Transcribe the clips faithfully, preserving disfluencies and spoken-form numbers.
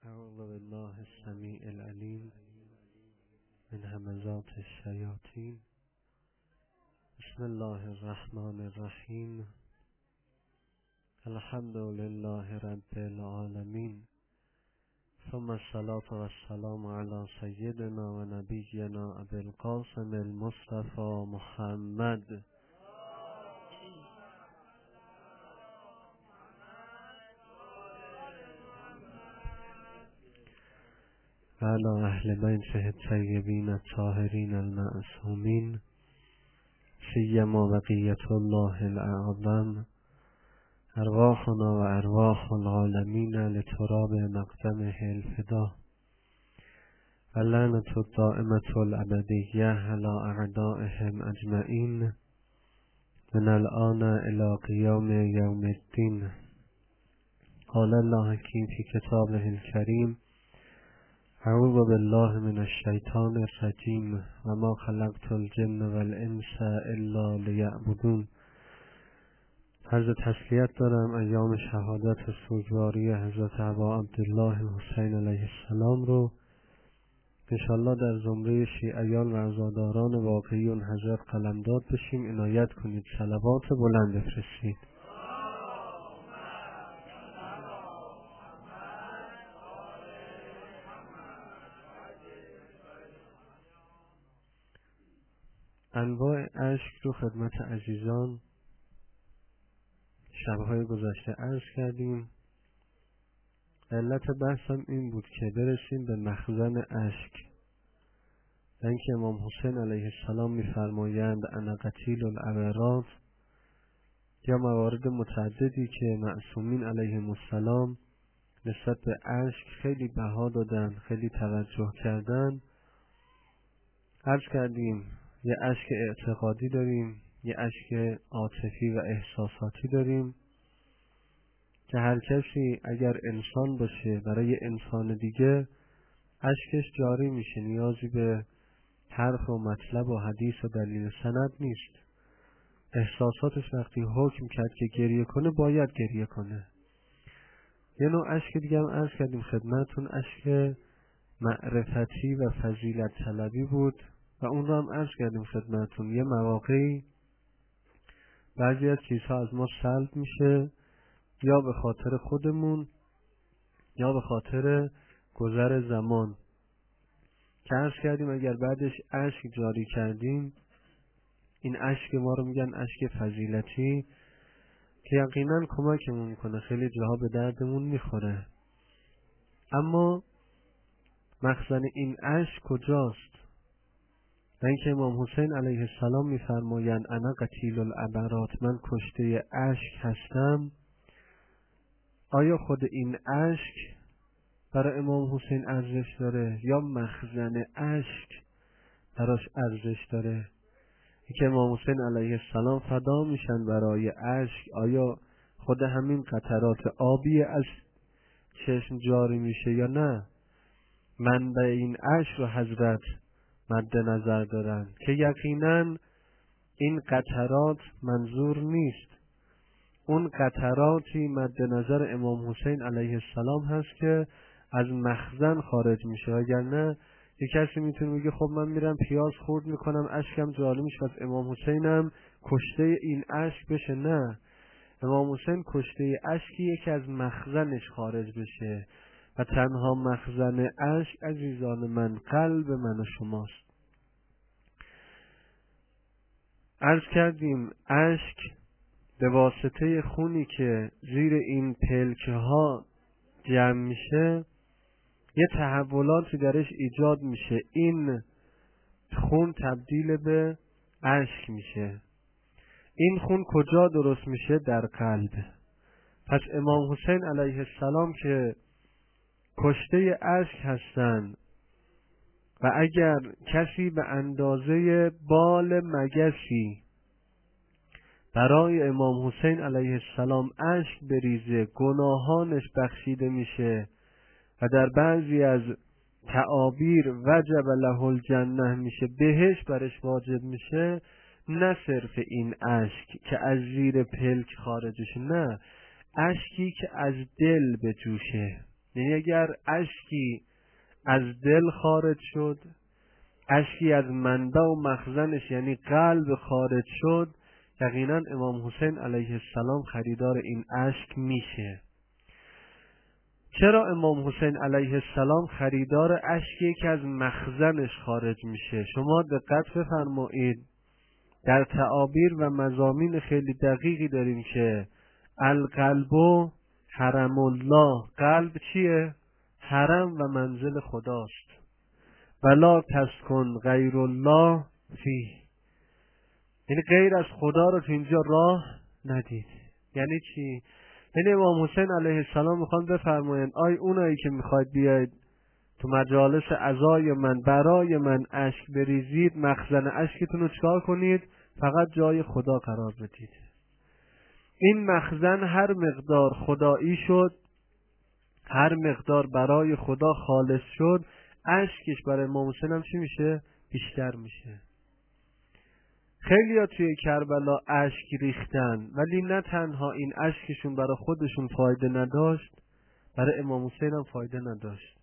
اعوذ بالله السمیع العلیم من همزات الشیاطین. بسم الله الرحمن الرحیم. الحمد لله رب العالمین، ثم الصلاة والسلام علی سیدنا و نبینا ابی القاسم المصطفى محمد و علی اهل بیته الطیبین الطاهرین المعصومین، سیما بقیة الله الاعظم، ارواحنا و ارواح العالمین لتراب مقدمه الفدا، و لعنة الدائمة الابدیة علی اعدائهم اجمعین من الآن الى قیام یوم الدین. قال الله حکیم فی کتابه الکریم: اعوذ بالله من الشیطان الرجیم و ما خلقت الجن والانس الا لیعبدون. عرض تسلیت دارم ایام شهادت سوگواری حضرت ابا عبدالله حسین علیه السلام رو انشالله در زمره شیعیان و عزاداران واقعی اون حضرت قلمداد بشیم. عنایت کنید، صلوات بلند بفرستید. انواع اشک رو خدمت عزیزان شبهای گذشته عرض کردیم. علت بحثم این بود که برسیم به مخزن اشک. اینکه امام حسین علیه السلام می‌فرمایند انا قتیل العبرات، یا موارد متعددی که معصومین علیهم السلام نسبت به اشک خیلی بها دادن، خیلی توجه کردن. عرض کردیم یه اشک اعتقادی داریم، یه اشک عاطفی و احساساتی داریم که هر کسی اگر انسان باشه برای انسان دیگه اشکش جاری میشه، نیازی به حرف و مطلب و حدیث و دلیل سند نیست. احساساتش وقتی حکم کرد که گریه کنه باید گریه کنه. یه نوع اشک دیگه هم عرض کردیم خدمتون، اشک معرفتی و فضیلت طلبی بود و اون رو هم عرض کردیم خدمتون. یه مواقعی بعضی از چیزها از ما سلب میشه، یا به خاطر خودمون یا به خاطر گذر زمان، که عرض کردیم اگر بعدش اشک جاری کردیم، این اشک ما رو میگن اشک فضیلتی که یقینا کمکمون میکنه، خیلی جاها به دردمون میخوره. اما مخزن این اشک کجاست؟ و اینکه امام حسین علیه السلام میفرمایند انا قتیل العبرات، من کشته اشک هستم. آیا خود این اشک برای امام حسین ارزش داره یا مخزن اشک براش ارزش داره؟ اینکه امام حسین علیه السلام فدا میشن برای اشک، آیا خود همین قطرات آبی از چشم جاری میشه یا نه؟ منبع این اشک رو حضرت مد نظر دارن که یقینا این قطرات منظور نیست. اون قطراتی مد نظر امام حسین علیه السلام هست که از مخزن خارج میشه. اگر نه یک کسی میتونه بگه خب من میرم پیاز خورد میکنم اشکم جاری میشه، از امام حسینم کشته این اشک بشه. نه، امام حسین کشته اشکیه که از مخزنش خارج بشه و تنها مخزن اشک عزیزان من قلب من و شماست. عرض کردیم اشک به واسطه خونی که زیر این پلکه ها جمع میشه یه تحولاتی درش ایجاد میشه، این خون تبدیل به اشک میشه. این خون کجا درست میشه؟ در قلب. پس امام حسین علیه السلام که کشته اشک هستن و اگر کسی به اندازه بال مگسی برای امام حسین علیه السلام اشک بریزه گناهانش بخشیده میشه و در بعضی از تعابیر وجب له الجنه میشه، بهشت برش واجب میشه. نه صرف این اشک که از زیر پلک خارجش، نه، اشکی که از دل به جوشه. یعنی اگر اشکی از دل خارج شد، اشکی از منبع و مخزنش یعنی قلب خارج شد، یقینا امام حسین علیه السلام خریدار این اشک میشه. چرا امام حسین علیه السلام خریدار اشکی که از مخزنش خارج میشه؟ شما دقت بفرمایید، در تعابیر و مضامین خیلی دقیقی داریم که القلب حرم الله، قلب چیه؟ حرم و منزل خداست. ولا تسکن غیر الله فیه، یعنی غیر از خدا رو تو اینجا راه ندید. یعنی چی؟ یعنی امام حسین علیه السلام میخوان بفرمایند آی اونایی که میخواید بیاید تو مجالس عزای من برای من اشک بریزید، مخزن اشکتون رو چکار کنید؟ فقط جای خدا قرار بدید. این مخزن هر مقدار خدایی شد، هر مقدار برای خدا خالص شد، اشکش برای امام حسین هم چی میشه؟ بیشتر میشه. خیلی ها توی کربلا اشک ریختن، ولی نه تنها این اشکشون برای خودشون فایده نداشت، برای امام حسین هم فایده نداشت.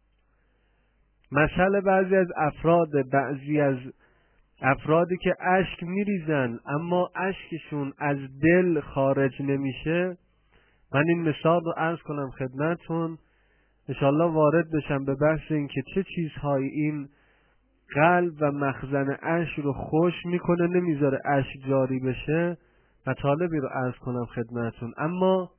مثلا بعضی از افراد بعضی از افرادی که اشک میریزن اما اشکشون از دل خارج نمیشه، من این مثال رو عرض کنم خدمتون، انشالله وارد بشم به بحث این که چه چیزهایی این قلب و مخزن اشک رو خوش میکنه، نمیذاره اشک جاری بشه، مطالبی رو عرض کنم خدمتون. اما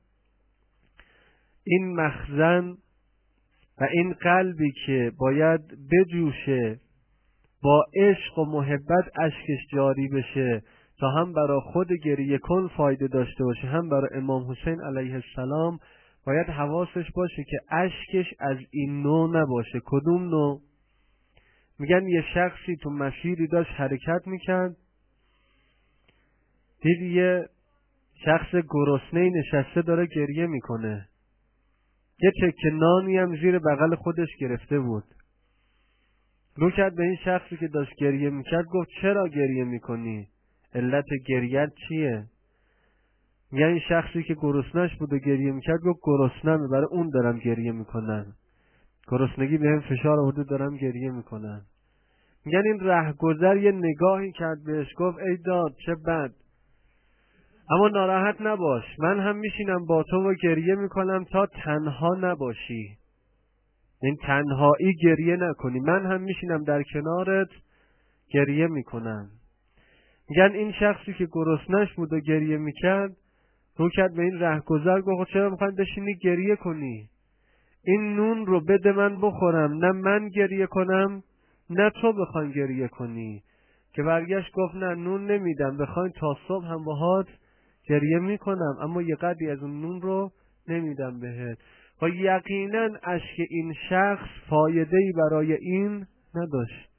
این مخزن و این قلبی که باید بجوشه، با عشق و محبت اشکش جاری بشه تا هم برای خود گریه کن فایده داشته باشه، هم برای امام حسین علیه السلام باید حواسش باشه که اشکش از این نوع نباشه. کدوم نوع؟ میگن یه شخصی تو مسیری داشت حرکت میکرد، دید یه شخص گرسنه‌ای نشسته داره گریه میکنه، یه تکه نانی هم زیر بغل خودش گرفته بود. رو کرد به این شخصی که داشت گریه میکرد، گفت چرا گریه میکنی؟ علت گریت چیه؟ میگن این شخصی که گرسنه‌اش بود و گریه میکرد گفت گرسنمه، برای اون دارم گریه میکنم، گرسنگی بهم فشار آورده دارم گریه میکنم. میگن این رهگذر یه نگاهی کرد بهش، گفت ای داد چه بد، اما ناراحت نباش، من هم میشینم با تو و گریه میکنم تا تنها نباشی، این تنهایی گریه نکنی، من هم میشینم در کنارت گریه میکنم. میگن این شخصی که گرسنش بود و گریه میکرد رو کرد به این رهگذر، گفت چرا میخوای بشینی گریه کنی؟ این نون رو بده من بخورم، نه من گریه کنم نه تو بخوای گریه کنی. که برگشت گفت نه نون نمیدم، بخواین تا صبح هم باهات گریه میکنم، اما یه قدری از اون نون رو نمیدم بهت. و یقینا اشک این شخص فایده‌ای برای این نداشت،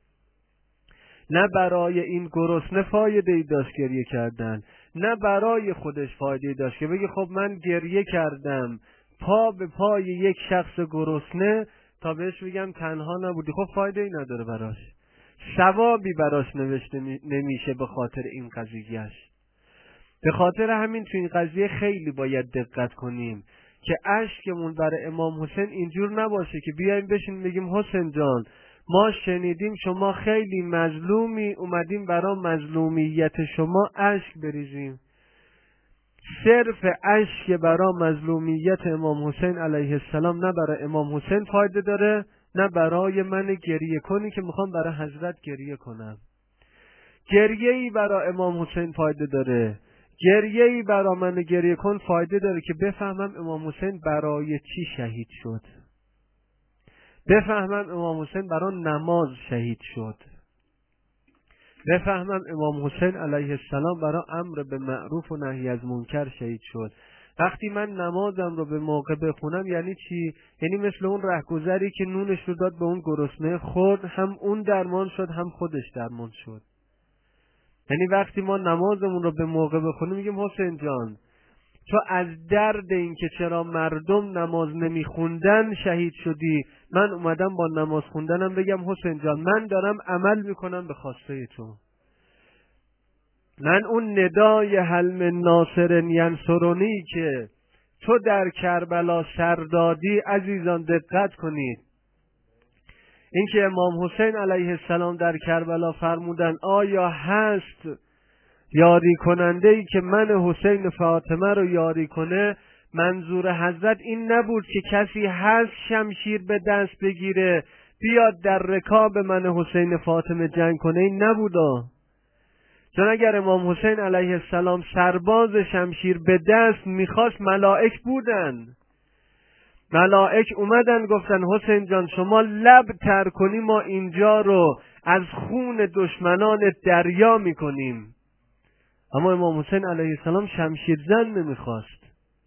نه برای این گرسنه فایده‌ای داشت گریه کردن، نه برای خودش فایده‌ای داشت که بگه خب من گریه کردم پا به پای یک شخص گرسنه تا بهش بگم تنها نبودی، خب فایده‌ای نداره براش، ثوابی براش نوشته نمیشه به خاطر این قضیهش. به خاطر همین تو این قضیه خیلی باید دقت کنیم که اشکمون برای امام حسین اینجور نباشه که بیایم بشین بگیم حسین جان ما شنیدیم شما خیلی مظلومی، اومدیم برای مظلومیت شما اشک بریزیم. صرف اشک برای مظلومیت امام حسین علیه السلام نه برای امام حسین فایده داره، نه برای من گریه کنی که میخوام برای حضرت گریه کنم. گریه‌ای برای امام حسین فایده داره، گریه‌ای برای من گریه کن فایده داره که بفهمم امام حسین برای چی شهید شد، بفهمم امام حسین برای نماز شهید شد، بفهمم امام حسین علیه السلام برای امر به معروف و نهی از منکر شهید شد. وقتی من نمازم رو به موقع بخونم یعنی چی؟ یعنی مثل اون رهگذری که نونش رو داد به اون گرسنه، خورد، هم اون درمان شد هم خودش درمان شد. یعنی وقتی ما نمازمون رو به موقع بخونیم میگیم حسین جان تو از درد این که چرا مردم نماز نمیخوندن شهید شدی، من اومدم با نماز خوندنم بگم حسین جان من دارم عمل میکنم به خواسته تو، من اون ندای هل من ناصر ینصرونی که تو در کربلا سردادی. عزیزان دقت کنید، اینکه امام حسین علیه السلام در کربلا فرمودن آیا هست یاری کننده ای که من حسین فاطمه رو یاری کنه، منظور حضرت این نبود که کسی هست شمشیر به دست بگیره بیاد در رکاب من حسین فاطمه جنگ کنه، این نبودا. چون اگر امام حسین علیه السلام سرباز شمشیر به دست میخواست، ملائک بودن، ملائک اومدن گفتن حسین جان شما لب تر کنی ما اینجا رو از خون دشمنان دریا میکنیم. اما امام حسین علیه السلام شمشیر زن نمیخواست.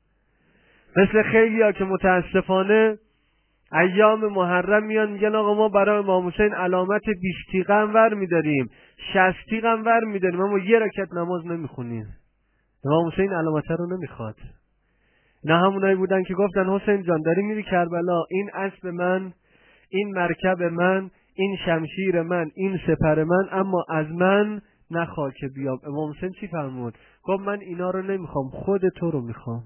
مثل خیلی ها که متاسفانه ایام محرم میان میگن آقا ما برای امام حسین علامت بیست تیغه هم ور میداریم، شصت تیغه هم ور میداریم، اما یه رکعت نماز نمیخونیم. امام حسین علامت رو نمیخواد. نه همونایی بودن که گفتن حسین جان داری میری کربلا، این اسب من، این مرکب من، این شمشیر من، این سپر من، اما از من نخواه که بیام. امام حسین چی فرمود؟ گفت من اینا رو نمیخوام، خود تو رو میخوام.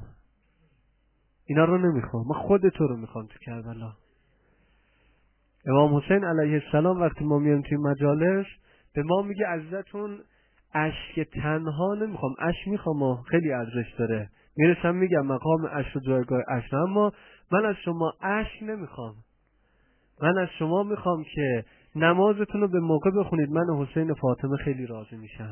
اینا رو نمیخوام، من خود تو رو میخوام تو کربلا. امام حسین علیه السلام وقتی ما میایم توی مجالس به ما میگه عزتون اشک تنها نمیخوام، اشک میخوام، خیلی ارزش داره، میرسم میگم مقام اشک و جایگاه اشک، اما من از شما اشک نمیخوام. من از شما میخوام که نمازتون رو به موقع بخونید، من حسین فاطمه خیلی راضی میشم.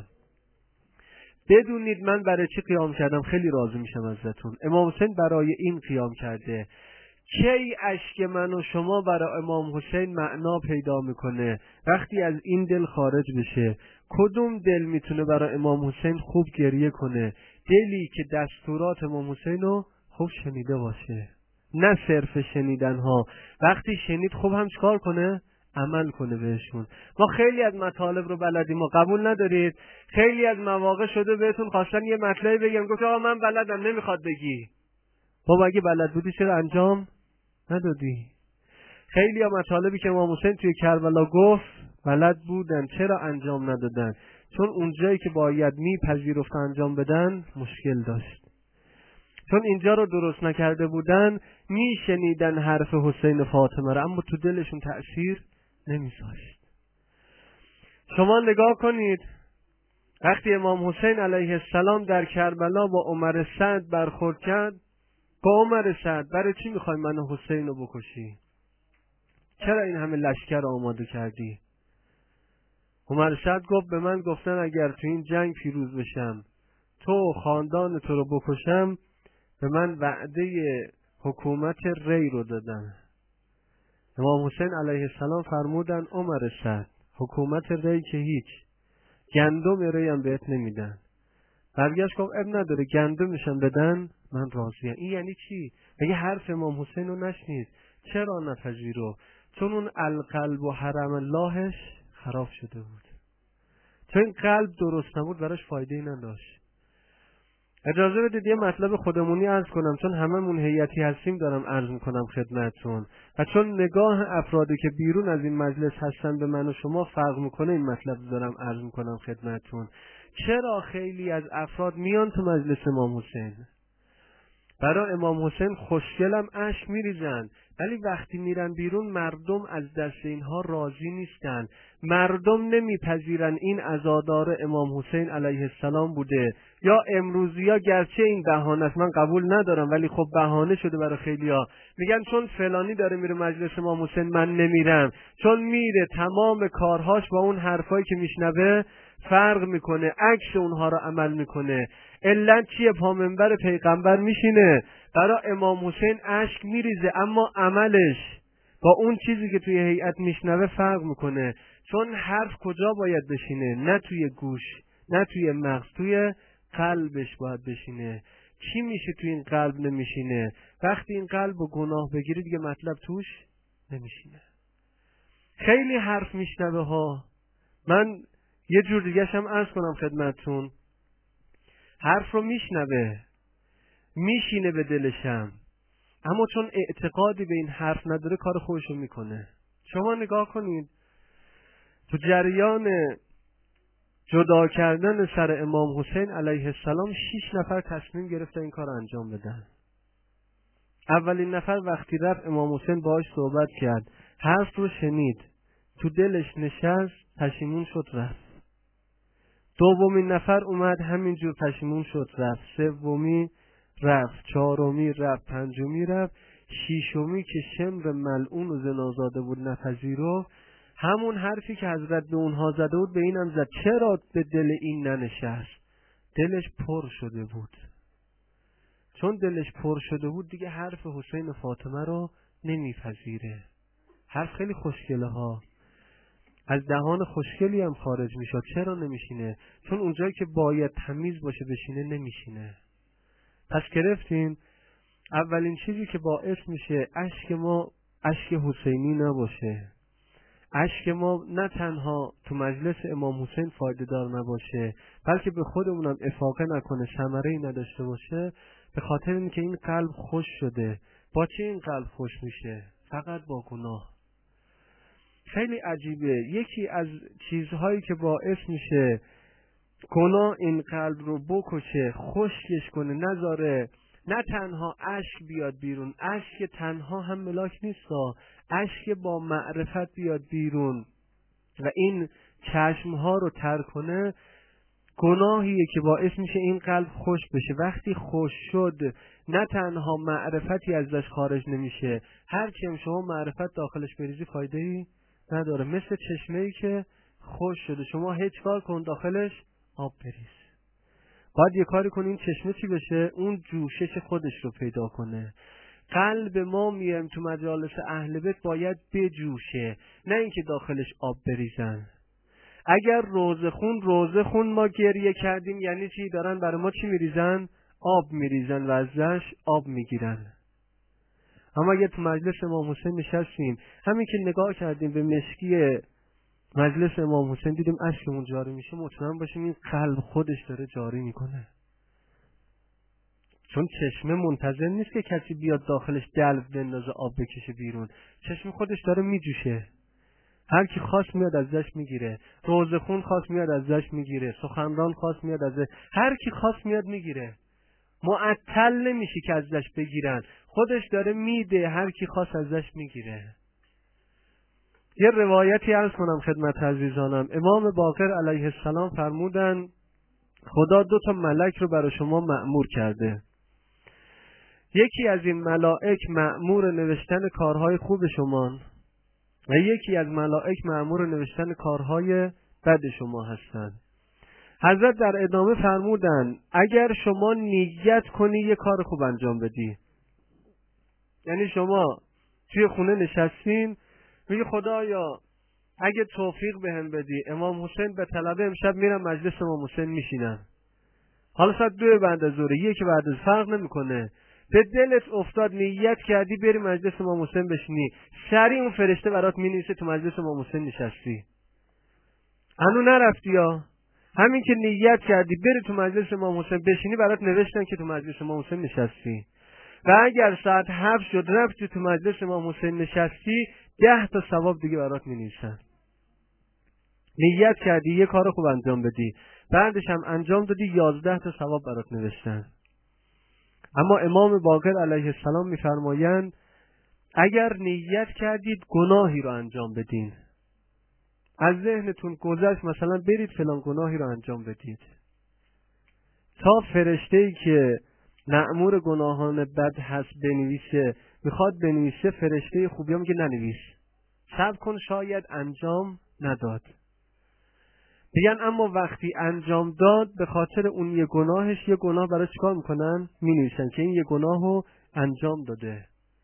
بدونید من برای چی قیام کردم، خیلی راضی میشم ازتون. امام حسین برای این قیام کرده. کی اشک من و شما برای امام حسین معنا پیدا میکنه؟ وقتی از این دل خارج بشه. کدوم دل میتونه برای امام حسین خوب گریه کنه؟ دلی که دستورات امام حسین رو خوب شنیده باشه، نه صرف شنیدن ها. وقتی شنید خوب هم چکار کنه؟ عمل کنه بهشون. ما خیلی از مطالب رو بلدیم و قبول ندارید. خیلی از مواقع شده بهتون خواستن یه مطلبی بگم، گفت آقا من بلدم، نمیخواد بگی. بابا اگه بلد بودی چرا انجام ندادی؟ خیلی از مطالبی که امام حسین توی کربلا گفت بلد بودن، چرا انجام ندادن؟ چون اونجایی که باید میپذیرفت انجام بدن مشکل داشت. چون اینجا رو درست نکرده بودن، میشنیدن حرف حسین فاطمه رو اما تو دلشون تأثیر نمیذاشت. شما نگاه کنید وقتی امام حسین علیه السلام در کربلا با عمر سعد برخورد کرد، با عمر سعد برای چی میخوای من حسین رو بکشی؟ چرا این همه لشکر آماده کردی؟ عمر سعد گفت به من گفتن اگر تو این جنگ پیروز بشم، تو خاندان تو رو بکشم، به من وعده حکومت ری رو دادن. امام حسین علیه السلام فرمودن عمر سعد حکومت ری که هیچ، گندم ری هم بهت نمیدن. برگشت گفت اب نداره، گندمشم بدن من راضیم. این یعنی چی؟ مگه حرف امام حسین رو نشنید؟ چرا نپذیرو؟ چون اون القلب و حرم اللهش خراب شده بود. چون این قلب درست نبود براش فایده ای نداشت. اجازه بدید یه مطلب خودمونی عرض کنم، چون هممون هیئتی هستیم دارم عرض میکنم خدمتتون، و چون نگاه افرادی که بیرون از این مجلس هستن به من و شما فرق میکنه، این مطلب دارم عرض میکنم خدمتتون. چرا خیلی از افراد میان تو مجلس امام حسین، برای امام حسین خوشگلم اشک میریزن، ولی وقتی میرن بیرون مردم از دست اینها راضی نیستن. مردم نمیپذیرن این عزادار امام حسین علیه السلام بوده. یا امروزی ها گرچه این بهانه است، من قبول ندارم، ولی خب بهانه شده برای خیلی ها. میگن چون فلانی داره میره مجلس امام حسین من نمیرم، چون میره تمام کارهاش با اون حرفایی که میشنوه فرق میکنه، عکس اونها رو عمل میکنه. علت چیه؟ پا منبر پیغمبر میشینه، برای امام حسین اشک میریزه، اما عملش با اون چیزی که توی هیئت میشنوه فرق میکنه. چون حرف کجا باید بشینه؟ نه توی گوش، نه توی مغز، توی قلبش باید بشینه. چی میشه توی این قلب نمیشینه؟ وقتی این قلب و گناه بگیری دیگه مطلب توش نمیشینه. خیلی حرف میشنوه ها. من یه جور دیگه هم عرض کنم خدمتتون، حرف رو میشنوه، میشینه به دلشم، اما چون اعتقادی به این حرف نداره کار خودشو میکنه. شما نگاه کنید تو جریان جدا کردن سر امام حسین علیه السلام شش نفر تصمیم گرفتن این کار انجام بدن. اولین نفر وقتی رفت امام حسین باهاش صحبت کرد، حرف رو شنید، تو دلش نشست، پشیمون شد رفت. دومین نفر اومد، همینجور پشیمون شد رفت. سومی رفت، چهارمی رفت، پنجمی رفت، شیشمی که شمر ملعون و زنازاده بود نپذیرفت. همون حرفی که حضرت به اونها زده بود به اینم زد. چرا به دل این ننشست؟ دلش پر شده بود. چون دلش پر شده بود دیگه حرف حسین و فاطمه رو نمیپذیره. حرف خیلی خوشگله ها، از دهان خوشگلی هم خارج میشد. چرا نمیشینه؟ چون اونجایی که باید تمیز باشه بشینه نمیشینه. پس گرفتین اولین چیزی که باعث میشه اشک ما اشک حسینی نباشه، اشک ما نه تنها تو مجلس امام حسین فایده دار نباشه، بلکه به خودمونم افاقه نکنه، ثمره‌ای نداشته باشه، به خاطر اینکه این قلب خوش شده. با چه این قلب خوش میشه؟ فقط با گناه. خیلی عجیبه. یکی از چیزهایی که باعث میشه گناه این قلب رو بکشه، خشکش کنه، نذاره نه تنها اشک بیاد بیرون، اشک تنها هم ملاک نیستا، اشک با معرفت بیاد بیرون و این چشمها رو تر کنه، گناهیه که باعث میشه این قلب خوش بشه. وقتی خوش شد نه تنها معرفتی ازش خارج نمیشه، هر چیم شما معرفت داخلش بریزی فایده ای نداره. مثل چشمه‌ای که خوش شده، شما هیچ کار کن داخلش آب بریز، باید یه کاری کنی این چشمه چی بشه؟ اون جوشش خودش رو پیدا کنه. قلب ما میایم تو مجالس اهل بیت باید بجوشه، نه اینکه داخلش آب بریزن. اگر روزه خون روزه خون ما گریه کردیم یعنی چی؟ دارن برای ما چی میریزن؟ آب میریزن و ازش آب میگیرن. اما اگر تو مجلس امام حسین نشستیم، همین که نگاه کردیم به مشکی مجلس امام حسین دیدیم اشکمون جاری میشه، مطمئن باشیم این قلب خودش داره جاری میکنه. چون چشمه منتظر نیست که کسی بیاد داخلش دلو بندازه آب بکشه بیرون، چشم خودش داره میجوشه. هر کی خواست میاد ازش میگیره، روزه خون خواست میاد ازش میگیره، سخنران خواست میاد ازش، هر کی خواست میاد میگیره. معطل نمیشه که ازش بگیرن، خودش داره میده، هر کی خواست ازش میگیره. یه روایتی عرض کنم خدمت عزیزانم. امام باقر علیه السلام فرمودن خدا دو تا ملک رو برای شما مأمور کرده. یکی از این ملائک مأمور نوشتن کارهای خوب شما و یکی از ملائک مأمور نوشتن کارهای بد شما هستند. حضرت در ادامه فرمودن اگر شما نیت کنی یه کار خوب انجام بدی، یعنی شما توی خونه نشستین میگی خدایا اگه توفیق بهم بدی امام حسین به طلبه امشب میرم مجلس امام حسین میشینم، حالا ساعت دو بعد از ظهر یک بعد از فرق نمیکنه، به دلت افتاد نیت کردی بری مجلس امام حسین بشینی، سریع اون فرشته برات مینویسه تو مجلس امام حسین نشستی. هنو نرفتی یا همین که نیت کردی بری تو مجلس امام حسین بشینی برات نوشتن که تو مجلس امام حسین نشستی. و اگر ساعت هفت شد رفتی تو مجلس امام حسین نشستی، ده تا ثواب دیگه برات مینویسن. نیت کردی یه کار خوب انجام بدی، بعدش هم انجام دادی، یازده تا ثواب برات نوشتن. اما امام باقر علیه السلام میفرمایند اگر نیت کردید گناهی رو انجام بدین، از ذهنتون گذشت مثلا برید فلان گناهی رو انجام بدید، تا فرشته‌ای که مأمور گناهان بد هست بنویسه، میخواد بنویسه، فرشته خوبی هم میگه ننویس، صبر کن شاید انجام نداد. میگن اما وقتی انجام داد به خاطر اون یه گناهش یه گناه برای چیکار میکنن؟ مینویسن که این یه گناهو انجام داده.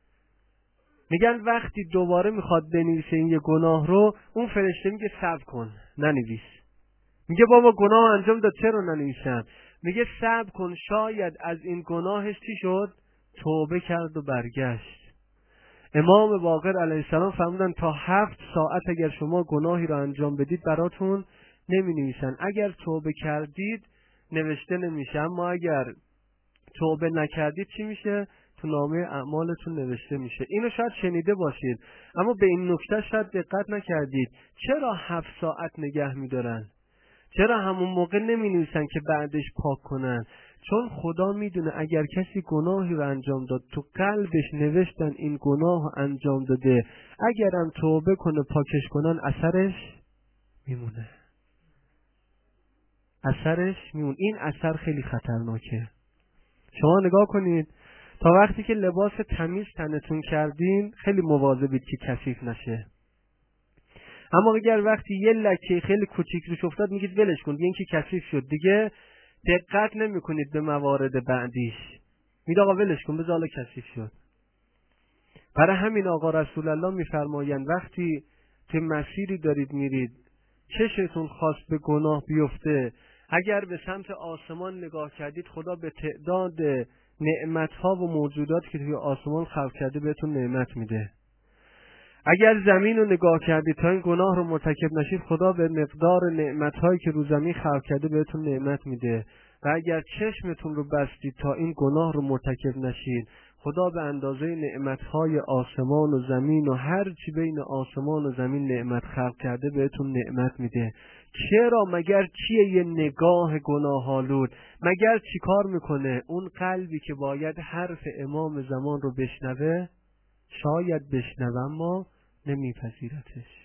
میگن وقتی دوباره میخواد بنویسه این یه گناه رو، اون فرشته میگه صبر کن ننویس. میگه بابا گناه انجام داد چرا ننویسم؟ میگه صبر کن شاید از این گناهش چی شد؟ توبه کرد و برگشت. امام باقر علیه السلام فرمودن تا هفت ساعت اگر شما گناهی رو انجام بدید براتون نمی نویسن. اگر توبه کردید نوشته نمیشه، اما اگر توبه نکردید چی میشه؟ تو نامه اعمالتون نوشته میشه. اینو شاید شنیده باشید اما به این نکته شاید دقت نکردید. چرا هفت ساعت نگه میدارن؟ چرا همون موقع نمی نویسن که بعدش پاک کنن؟ چون خدا میدونه اگر کسی گناهی رو انجام داد تو قلبش نوشتن این گناه رو انجام داده، اگرم توبه کنه پاکش کنن اثرش میمونه. اثرش میمونه. این اثر خیلی خطرناکه. شما نگاه کنید تا وقتی که لباس تمیز تنتون کردین خیلی مواظبید که کثیف نشه. اما اگر وقتی یه لکه خیلی کوچیک روش افتاد میگید ولش کن، این که کثیف شد دیگه دقت نمی کنید به موارد بعدیش، میگید آقا ولش کن بذار کثیف شد. برای همین آقا رسول الله میفرمایند وقتی تو مسیری دارید میرید چشتون خواست به گناه بیفته، اگر به سمت آسمان نگاه کردید خدا به تعداد نعمتها و موجودات که توی آسمان خلق کرده بهتون نعمت میده. اگر زمین رو نگاه کردید تا این گناه رو مرتکب نشید خدا به مقدار نعمتهایی که رو زمین خلق کرده بهتون نعمت میده. و اگر چشمتون رو بستید تا این گناه رو مرتکب نشید خدا به اندازه نعمتهای آسمان و زمین و هر چی بین آسمان و زمین نعمت خلق کرده بهتون نعمت میده. چرا؟ مگر چیه یه نگاه گناه آلود؟ مگر چی کار میکنه؟ اون قلبی که باید حرف امام زمان رو بشنوه شاید بشنوه اما نمیپذیرتش.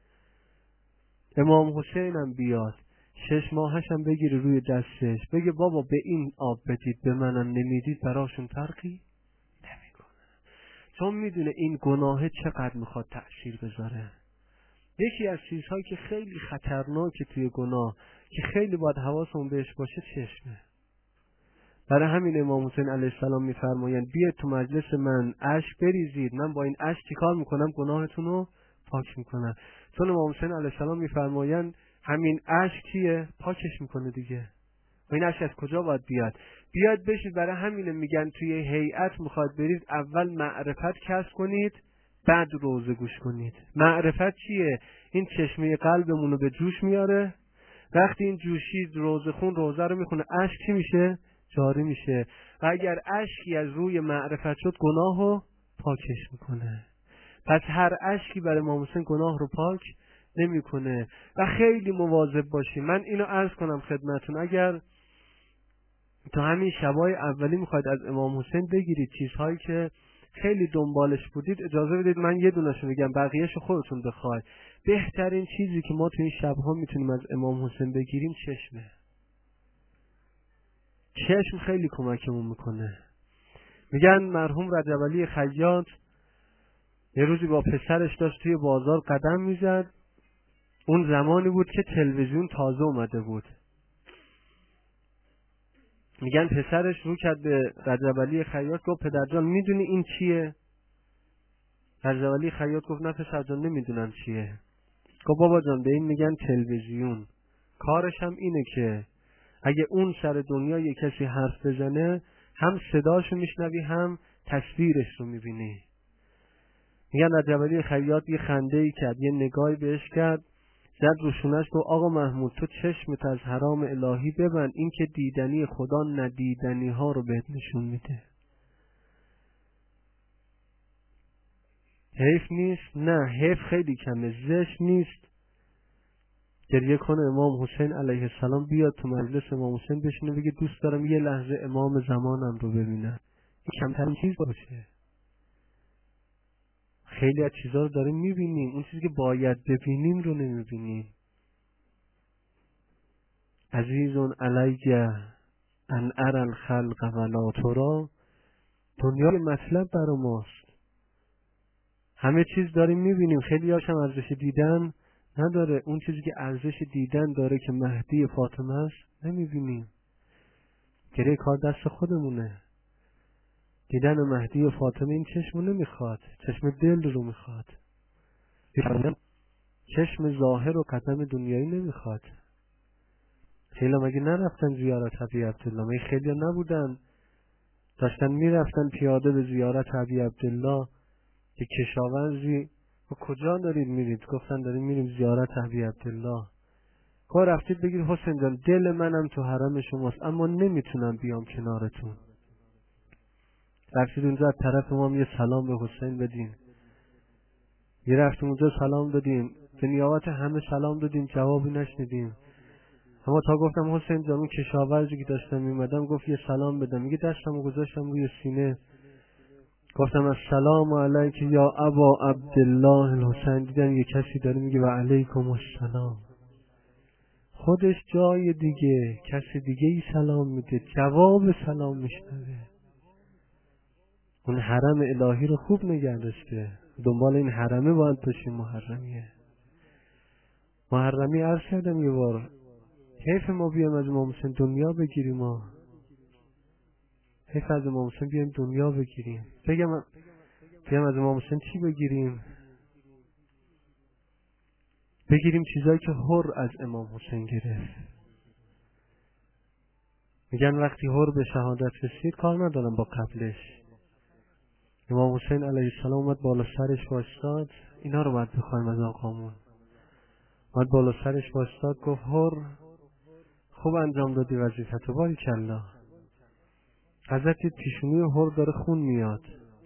امام حسین هم بیاد شش ماهش هم بگیره روی دستش بگه بابا به این آب بدید به منم نمیدید، براشون فرقی نمیکنه. چون میدونه این گناه چقدر میخواد تأثیر بذاره. یکی از چیزهایی که خیلی خطرناکه توی گناه که خیلی باید حواسمون بهش باشه چشمه. برای همین امام حسین علیه السلام میفرمایند بیاید تو مجلس من اشک بریزید، من با این اشک چیکار میکنم؟ گناهتون رو پاک میکنم. چون امام حسین علیه السلام میفرمایند همین اشک چیه؟ پاکش میکنه دیگه. و این اشک از کجا باید بیاد؟ بیاد بشید. برای همین میگن توی هیئت میخواد برید اول معرفت کسب کنید بعد روزه گوش کنید. معرفت چیه؟ این چشمه قلبمون رو به جوش میاره. وقتی این جوشید روزه خون روزه رو میخونه اشک چی میشه؟ جاری میشه. و اگر اشکی از روی معرفت شد گناه رو پاکش میکنه. پس هر اشکی برای امام حسین گناه رو پاک نمیکنه. و خیلی مواظب باشیم. من اینو عرض کنم خدمتون، اگر تو همین شبای اولی میخواید از امام حسین بگیرید چیزهایی که خیلی دنبالش بودید، اجازه بدید من یه دونه‌شو بگم، بقیه‌شو خودتون بخواید. بهترین چیزی که ما تو این شبها میتونیم از امام حسین بگیریم چشمه. چشم خیلی کمکمون میکنه. میگن مرحوم رجب علی خیاط یه روزی با پسرش داشت توی بازار قدم میزد. اون زمانی بود که تلویزیون تازه اومده بود. میگن پسرش رو کرد به رجب علی خیاط گفت پدرجان میدونی این چیه؟ رجب علی خیاط گفت نه پسرجان نمیدونم چیه. گفت بابا جان به این میگن تلویزیون، کارش هم اینه که اگه اون سر دنیا یه کسی حرف بزنه هم صداشو میشنوی هم تصویرش رو میبینی. میگن رجب علی خیاط یه خنده‌ای کرد، یه نگاهی بهش کرد، زد رو شونش گفت آقا محمود تو چشمت از حرام الهی ببند، این که دیدنی خدا ندیدنی ها رو بهت نشون میده. حیف نیست؟ نه حیف خیلی کمه. زشت نیست گریه کنه امام حسین علیه السلام بیاد تو مجلس امام حسین بشینه بگه دوست دارم یه لحظه امام زمانم رو ببینم. این کمترین چیز باشه. خیلی از چیزا رو داریم میبینیم، اون چیزی که باید ببینیم رو نمیبینیم. عزیزون علیه ان ارى الخلق ولا ترى، دنیا مطلب برای ماست. همه چیز داریم میبینیم، خیلی هاش هم ارزش دیدن نداره. اون چیزی که ارزش دیدن داره که مهدی فاطمه است نمیبینیم. گره کار دست خودمونه. دیدن مهدی و فاطمه این چشمو نمیخواد، چشم دل رو میخواد. چشم ظاهر و قدم دنیایی نمیخواد. خیلی مگه نرفتن زیارت ابی عبدالله؟ مگه خیلی نبودن داشتن میرفتن پیاده به زیارت ابی عبدالله که کشاورزی؟ و کجا دارید میرید؟ گفتن داریم میریم زیارت ابی عبدالله. که رفتید بگید حسین جان دل منم تو حرم شماست اما نمیتونم بیام کنارتون. رفتید اونجا از طرف ما یه سلام به حسین بدین. یه رفتیم اونجا سلام دادیم، به نیابت همه سلام دادیم، جوابی نشنیدیم. اما تا گفتم حسین جان اون کشاورزی که داشتم میمدم گفت یه سلام بدم، میگه دستمو گذاشتم روی سینه گفتم السلام علیک یا ابا عبدالله الحسین. دیدم یه کسی داره میگه و علیکم السلام. خودش جای دیگه کسی دیگه ای سلام میده، جواب سلام میشنوه. اون حرم الهی رو خوب نگه داشته. دنبال این حرمه باید باشیم. محرمیه محرمی عرض کردم یه بار، حیف ما بیام از امام حسین دنیا بگیریم. ما حیف از امام حسین بیام دنیا بگیریم. بگم بیام از امام حسین چی بگیریم؟ بگیریم چیزایی که حر از امام حسین گرفت. میگن وقتی حر به شهادت رسید کار ندارم با قبلش. امام حسین علیه السلام اومد بالا سرش وایستاد، اینا رو باید بخوایم از آقامون. اومد بالا سرش وایستاد گفت حر خوب انجام دادی وظیفتو، باریکلا. حضرت یه پیشونی حر داره خون میاد.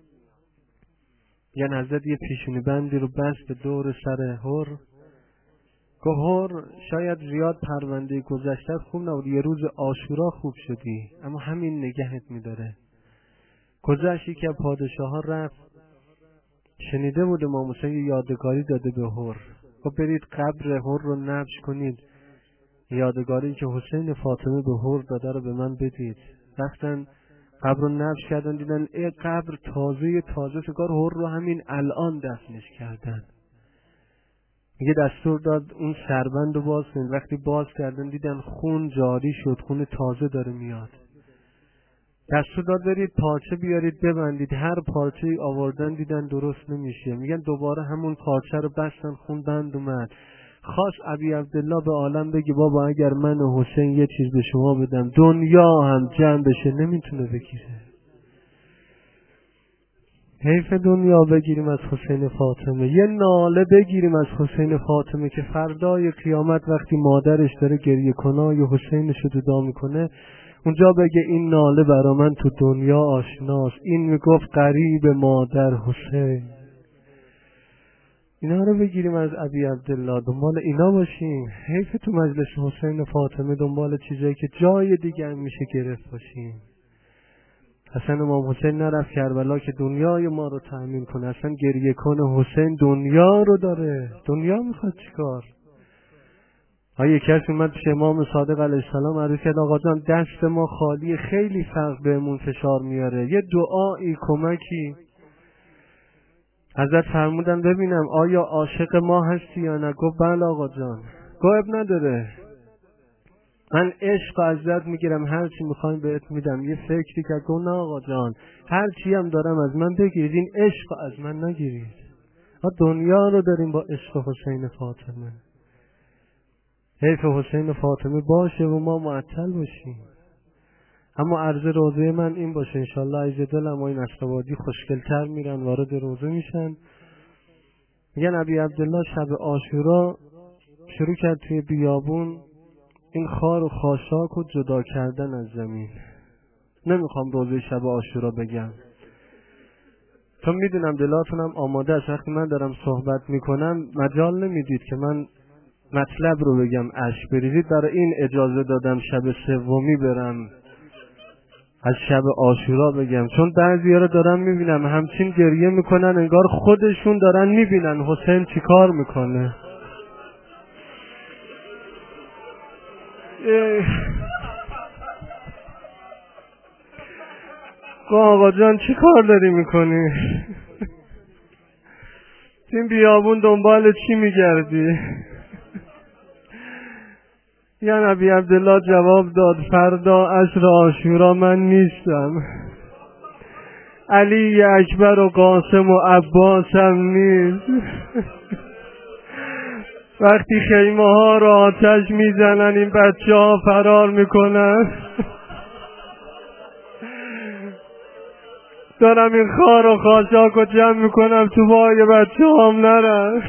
یعنی حضرت یه پیشونی بندی رو بست به دور سر حر. گفت حر شاید زیاد پرونده گذشته خوب نبود، یه روز عاشورا خوب شدی، اما همین نگهت میداره. گذشتی که پادشاه ها رفت، شنیده بود امام حسین یه یادگاری داده به حر. گفت برید قبر حر رو نبش کنید، یادگاری که حسین فاطمه به حر داده رو به من بدید. رفتن قبر رو نبش کردن، دیدن ای قبر تازه تازه فکر حر رو همین الان دفنش کردن. میگه دستور داد اون سربند رو باز کنید. وقتی باز کردن دیدن خون جاری شد، خون تازه داره میاد. دستور داد برید پارچه بیارید ببندید. هر پارچه ای آوردن دیدن درست نمیشه. میگن دوباره همون پارچه رو بستن، خون بند اومد. خواست ابی عبدالله به عالم بگی بابا اگر من و حسین یه چیز به شما بدم دنیا هم جمع بشه، نمیتونه بگیره. حیف دنیا بگیریم از حسین فاطمه، یه ناله بگیریم از حسین فاطمه که فردای قیامت وقتی مادرش داره گریه کنه یا حسینش رو جدا میکنه، اونجا بگه این ناله برا من تو دنیا آشناست، این میگفت قریب مادر حسین. اینا رو بگیریم از ابی عبدالله، دنبال اینا باشیم. حیف تو مجلس حسین فاطمه دنبال چیزایی که جای دیگه هم میشه گرفت باشیم. اصلا امام حسین نرفت کربلا که دنیای ما رو تأمین کنه، اصلا گریه کنه حسین دنیا رو داره. دنیا میخواد چیکار؟ ها یک کس اومد پیش امام صادق علیه السلام عرض کرد آقا جان دست ما خالی، خیلی فقر بهمون فشار میاره، یه دعایی کمکی. حضرت فرمودن ببینم آیا عاشق ما هستی یا نه؟ گفت بله آقا جان. گفت اب نداره، من عشق ازت میگیرم، هر چی میخوایم بهت میدم. یه فکری که گفت نه آقا جان، هر چی هم دارم از من بگیرید، این عشق از من نگیرید. ما دنیا رو داریم با عشق حسین فاطمه. حیف حسین فاطمه باشه و ما معطل باشیم. اما عرض روزه من این باشه انشالله عز دلم و این اسبابادی خوشگلتر میرن وارد روزه میشن. میگن ابی عبدالله شب عاشورا شروع کرد توی بیابون این خار و خاشاک رو جدا کردن از زمین. نمیخوام روزه شب عاشورا بگم چون میدونم دلاتونم آماده است. وقتی من دارم صحبت میکنم مجال نمیدید که من مطلب رو بگم اشک بریزید. برای این اجازه دادم شب سومی برم از شب عاشورا بگم، چون بعضی‌ها رو دارم میبینم همچین گریه میکنن انگار خودشون دارن میبینن حسین چی کار میکنه. آقا جان چی کار داری میکنی؟ این بیابون دنبال چی میگردی؟ یا نبی عبدالله جواب داد فردا عصر عاشورا من نیستم، علی اکبر و قاسم و عباس هم نیست. وقتی خیمه ها رو آتش میزنن این بچه ها فرار میکنن. دارم این خار و خاشاک رو جمع میکنم تو پای بچه هام نرن.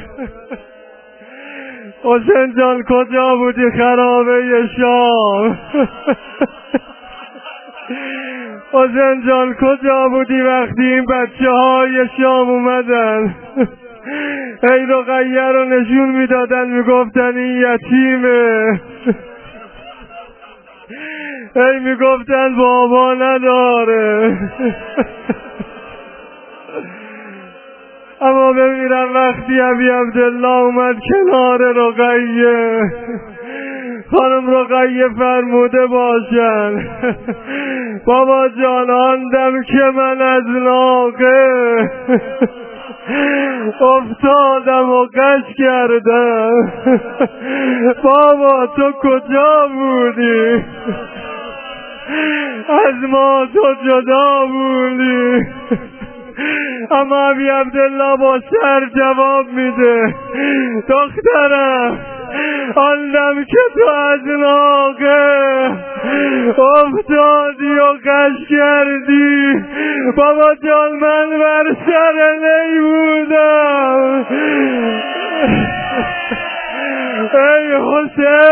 حسین جان کجا بودی خرابه شام؟ حسین جان کجا بودی وقتی این بچه های شام اومدن؟ ای رقیه رو نشون میدادن میگفتن این یتیمه. ای میگفتن بابا نداره. اما ببینم وقتی ابی عبدالله اومد کنار رقیه، خانم رقیه فرموده باشن بابا جان آندم که من از ناقه افتادم و قش کردم. بابا تو کجا بودی؟ از ما تو جدا بودی. اما ابی عبدالله با سر جواب میده دخترم آندم که تو از ناقه افتادی و قش کردی. بابا جان من بر سر نی بودم. ای حسین